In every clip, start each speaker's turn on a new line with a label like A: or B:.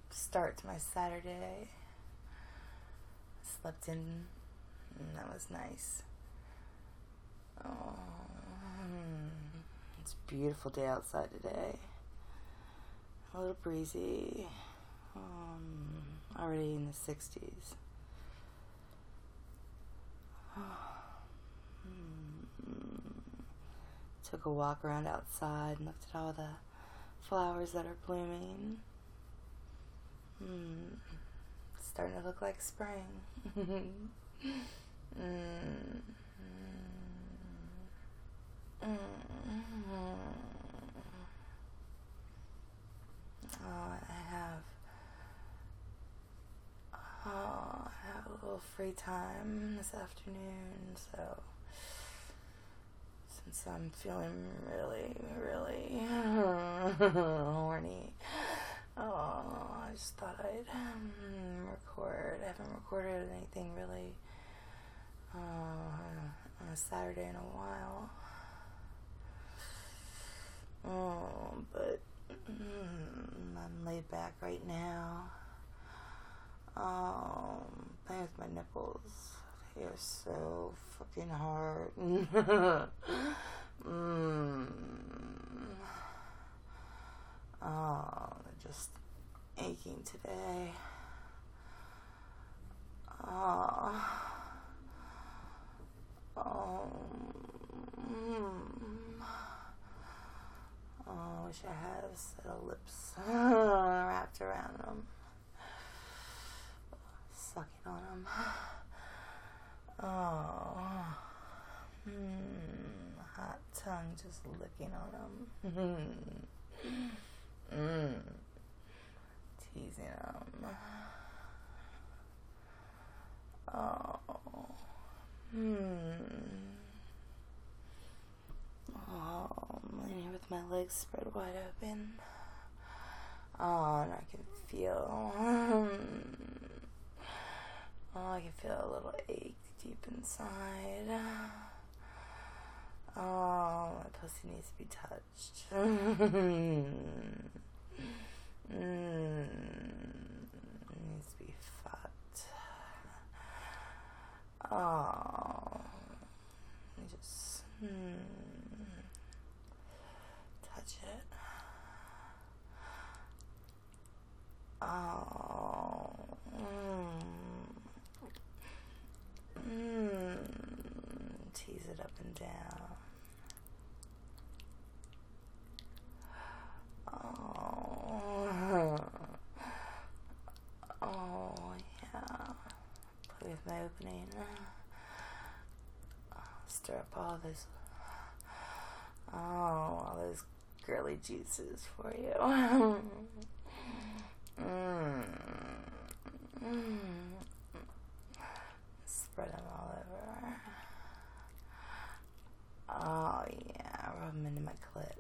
A: start to my Saturday. Slept in, and that was nice. Oh, it's a beautiful day outside today. A little breezy. Already in the 60s. Took a walk around outside and looked at all the flowers that are blooming. It's starting to look like spring. I have a little free time this afternoon, so since I'm feeling really, really horny, I just thought I'd record. I haven't recorded anything really on a Saturday in a while. But I'm laid back right now. Playing with my nipples. They are so fucking hard. They're just aching today. I wish I had a set of lips wrapped around them. Sucking on them. Hot tongue just licking on them. Teasing them. I'm laying here with my legs spread wide open. And I can feel a little ache deep inside. My pussy needs to be touched. It needs to be fucked. Just touch it. Tease it up and down. Yeah. Play with my opening. Stir up all those girly juices for you. Spread them all over. Oh yeah, rub them into my clit.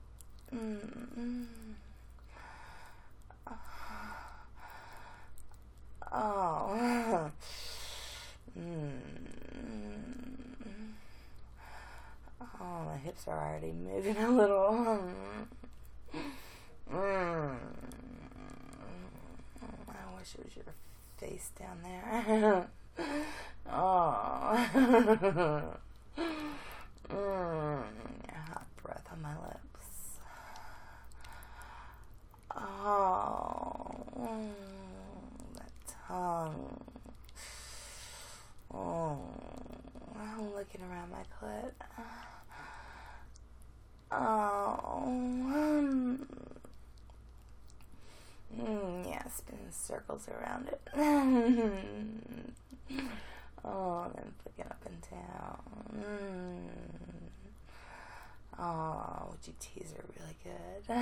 A: My hips are already moving a little. I wish it was your face down there. Your hot breath on my lips. That tongue. I'm looking around my clit. Yeah, spinning circles around it. And then flicking up and down. Would you tease her really good?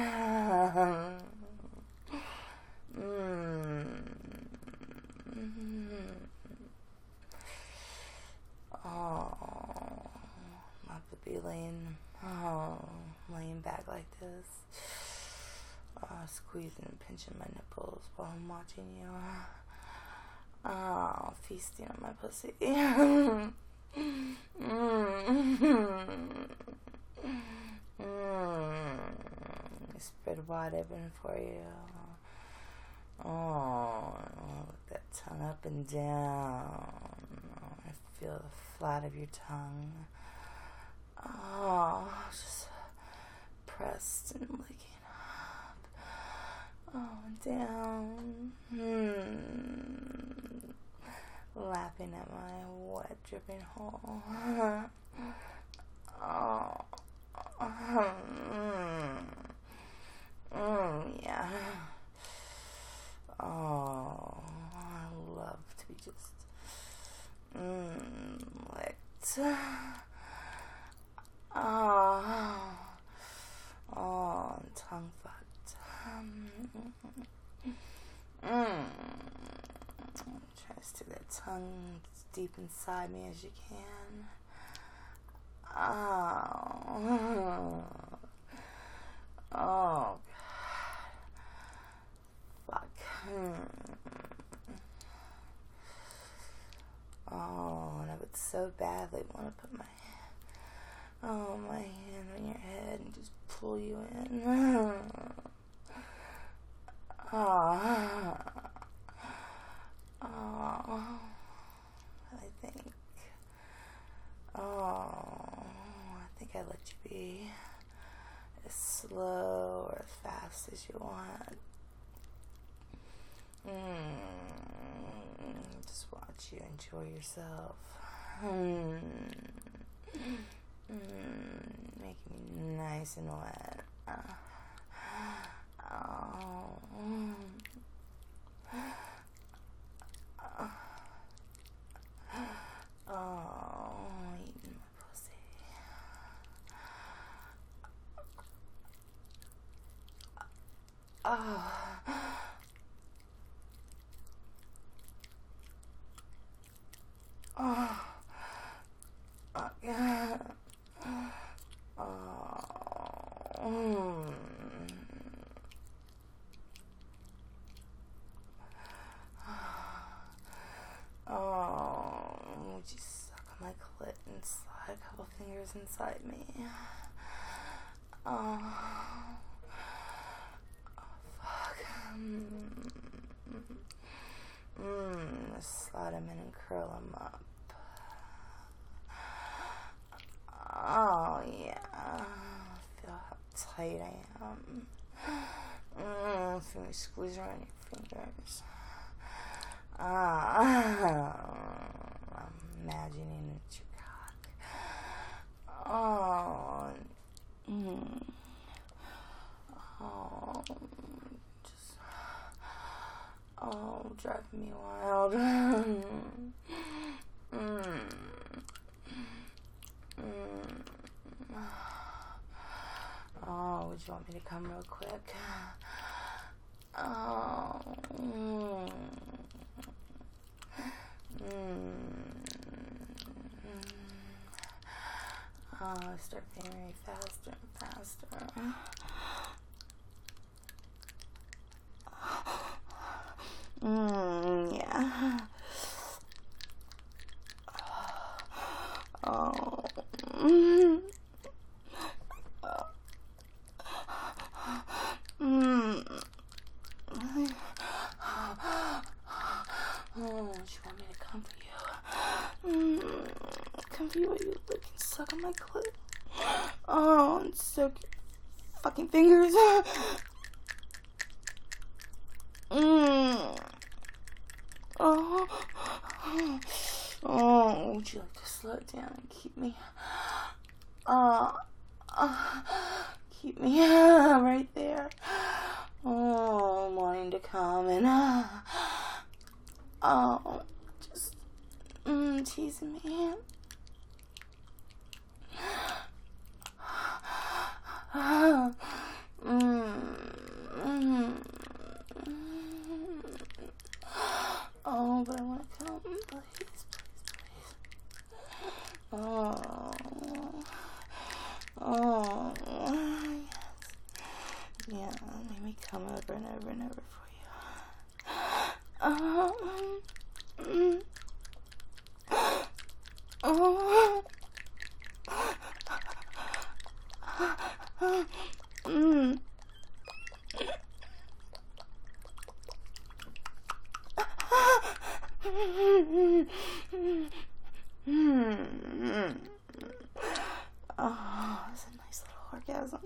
A: My puppy laying back like this. Squeezing and pinching my nipples while I'm watching you. Feasting on my pussy. Spread wide open for you. up and down. I feel the flat of your tongue. Oh, just pressed and licking up. Oh, down. Lapping at my wet, dripping hole. Oh. Yeah. Oh, I love to be just licked. Oh, and tongue fucked. Try to stick that tongue as deep inside me as you can. Oh, God. Fuck. Oh, and I would so badly want to put my hand on your head and just pull you in. Oh, I think I let you be as slow or as fast as you want. Just watch you enjoy yourself. Making me nice and wet. Eating my pussy. Yeah. Would you suck on my clit and slide a couple fingers inside me? Fuck. Slide him in and curl him up. Oh, yeah. Feel how tight I am. Feel me squeeze around your fingers. I'm imagining it's your cock. Driving me wild. Would you want me to come real quick? Start getting faster and faster. Yeah. You want me to come for you? Come for you while you lick and suck on my clit. And soak your fucking fingers. Would you like to slow it down and keep me? Keep me right there. I'm wanting to come and just teasing me. But I want to come, please. Yes. Yeah, let me come over and over and over for you. Oh, that's a nice little orgasm.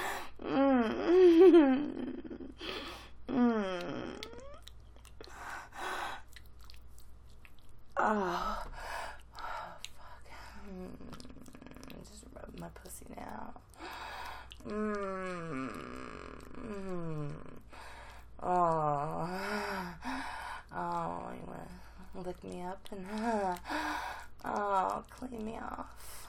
A: Oh, fuck. Just rub my pussy now. Oh, you wanna lick me up and clean me off.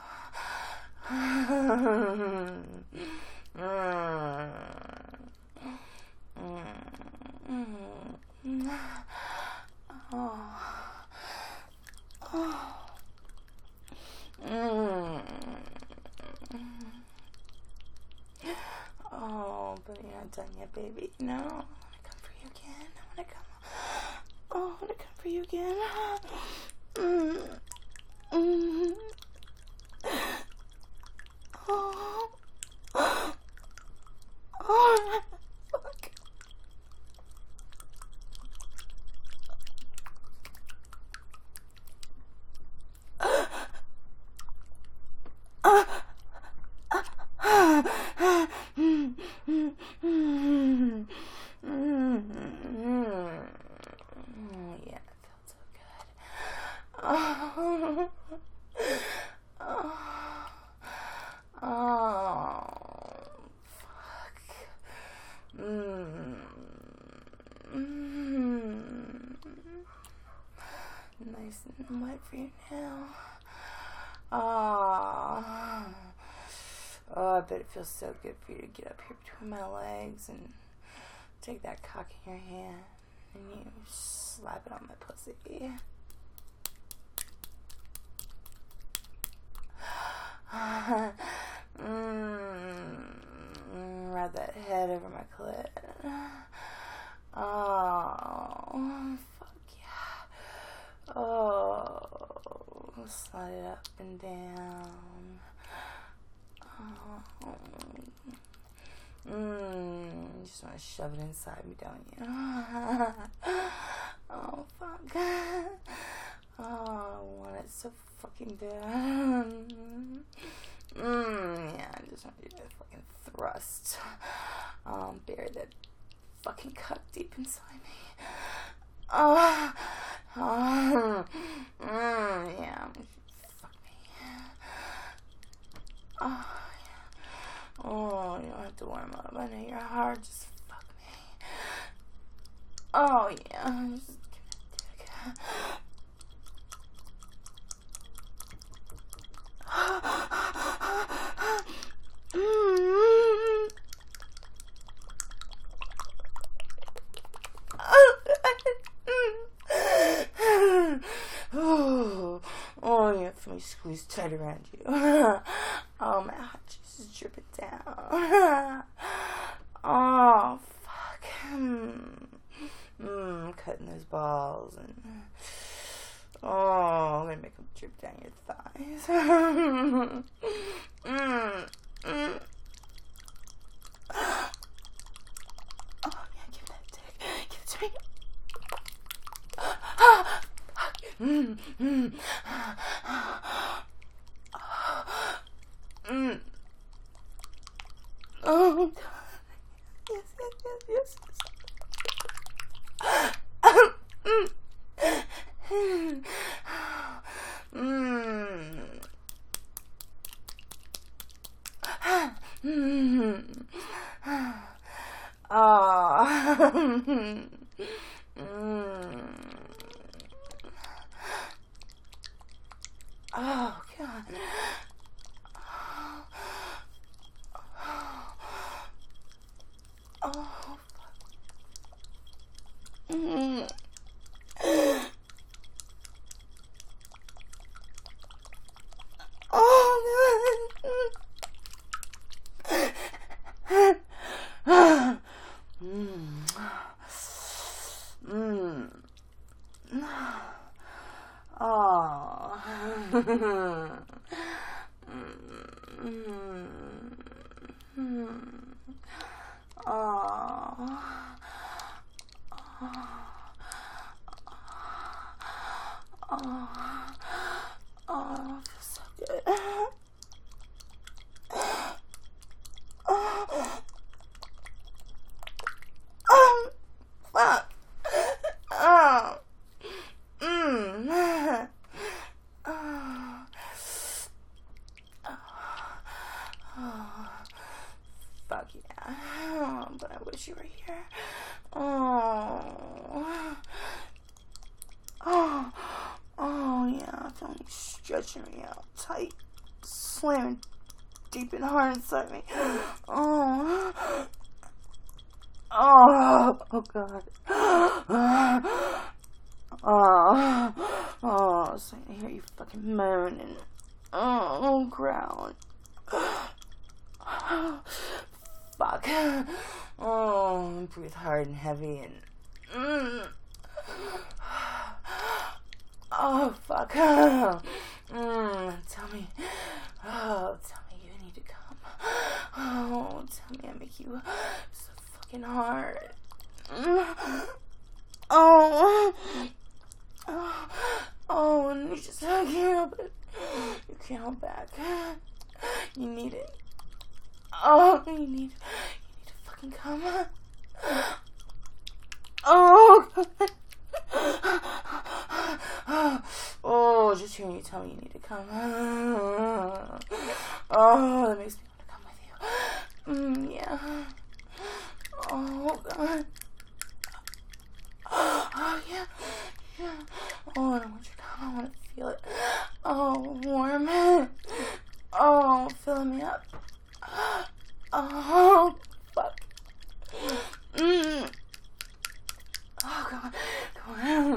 A: Oh, but you're not done yet, baby. No, I wanna come for you again. I wanna come for you again. Fuck. Yeah, it felt so good. Fuck. Nice and wet for you now. Oh, I bet it feels so good for you to get up here between my legs and take that cock in your hand and you slap it on my pussy. Rub that head over my clit. Oh, fuck yeah. Oh, slide it up and down. You just want to shove it inside me, don't you? Oh, fuck. Oh, I want it so fucking bad. Yeah, I just want you to fucking thrust. Bury that fucking cock deep inside me. Yeah, fuck me. Oh, you don't have to warm up. I know you're hard. Just fuck me. Oh, yeah. Just give me a dick. Oh, yeah, feel me squeeze tight around you. Oh, my hot juice is dripping down. Oh, fuck. Cutting those balls and I'm gonna make them drip down your thighs. Oh, yeah, give me that dick. Give it to me. Oh, God. Yes. Oh, God. Oh, fuck. Oh, it feels so good. Fuck. Oh. Fuck yeah. But I wish you were here. Oh yeah, I feel you stretching me out tight, slamming deep and hard inside me. Oh God. So I hear you fucking moaning. Ground. Fuck. Breathe hard and heavy and. Fuck. Tell me you need to come. Tell me I make you so fucking hard. And you just can't help it. You can't hold back. You need it. You need to fucking come. Just hearing you tell me you need to come. That makes me want to come with you. Yeah. God. Yeah. I don't want you to come. I want to feel it. Warm. Filling me up. Fuck. Come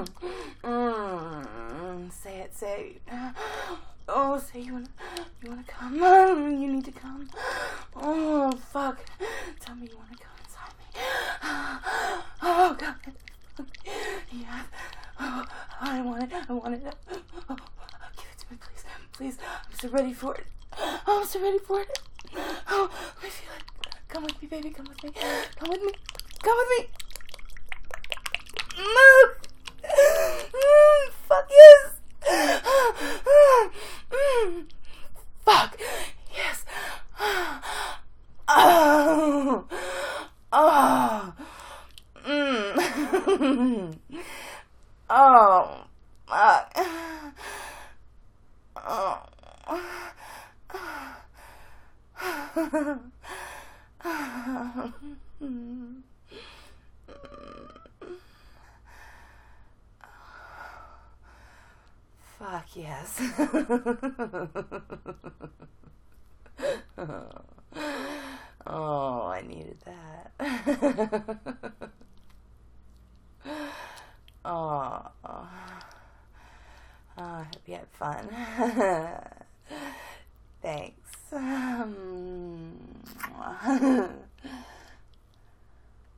A: on. Say it. Say you wanna come. You need to come. Fuck. Tell me you wanna come inside me. God. Yeah. I want it. Give it to me, please. I'm so ready for it. Let me feel it. Come with me, baby. Come with me. Fuck yes. Fuck yes. Fuck. Fuck yes. I needed that. I hope you had fun. Thanks.